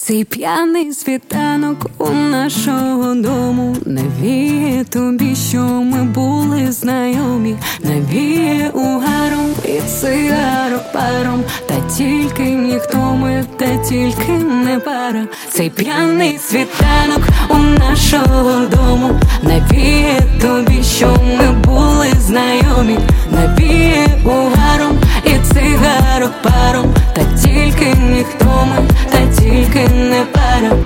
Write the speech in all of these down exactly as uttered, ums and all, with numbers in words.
Цей п'яний світанок у нашого дому навіє тобі, що ми були знайомі, навіє угаром і цигарок паром, та тільки ніхто ми, та тільки не пара. Цей п'яний світанок у нашого дому навіє тобі, що ми були знайомі, навіє угаром і цигарок паром, та тільки ніхто ми, та тільки не пара.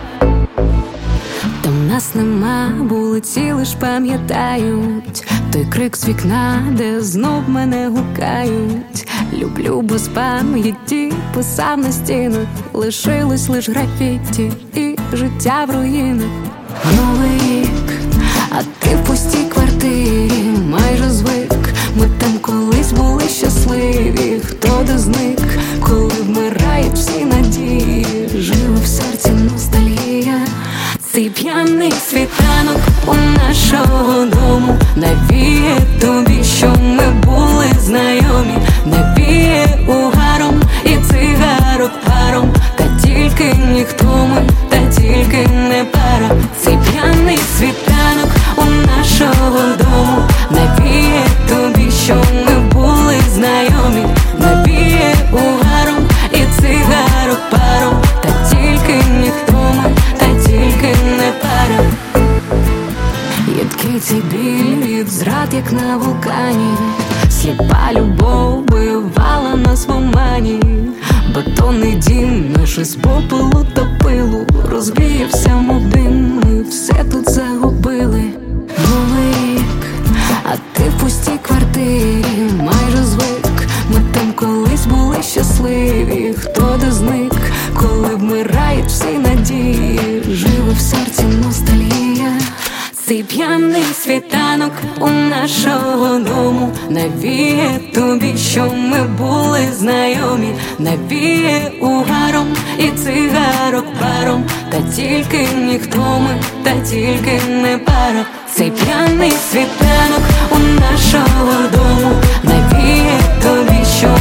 Та в нас нема вулиці, лиш пам'ятають той крик з вікна, де знов мене гукають. Люблю без пам'яті, писав на стінах, лишилось лиш графіті і життя в руїнах. Новий рік, а ти в пустій квартирі, майже звик. Ми там колись були щасливі, хто де зник, коли вмирають всі надії, живе в серці ностальгія. Цей п'яний світанок у нашого дому навіє тобі, що ми були знайомі, навіє угаром і цигарок паром, та тільки ніхто ми, та тільки не пара. Цей п'яний світанок у нашого дому навіє тобі, що ми були знайомі, навіє угаром і цигарок паром, та тільки ніхто ми, та тільки не пара. Їдкий цей біль від зрад, як на вулкані, сліпа любов бивала нас в омані. Бетонний дім наш із попелу та пилу розвіявся, мов дим, ми все тут загубили. Новий рік, а ти в пустій квартирі, майже звик. Ми там колись були щасливі, хто де зник, коли вмирають всі надії, живе в серці ностальгія. Цей п'яний світанок у нашого дому навіє тобі, що ми були знайомі, навіє угаром і цигарок паром, та тільки ніхто ми, та тільки не пара. Цей п'яний світанок у нашого дому навіє тобі, що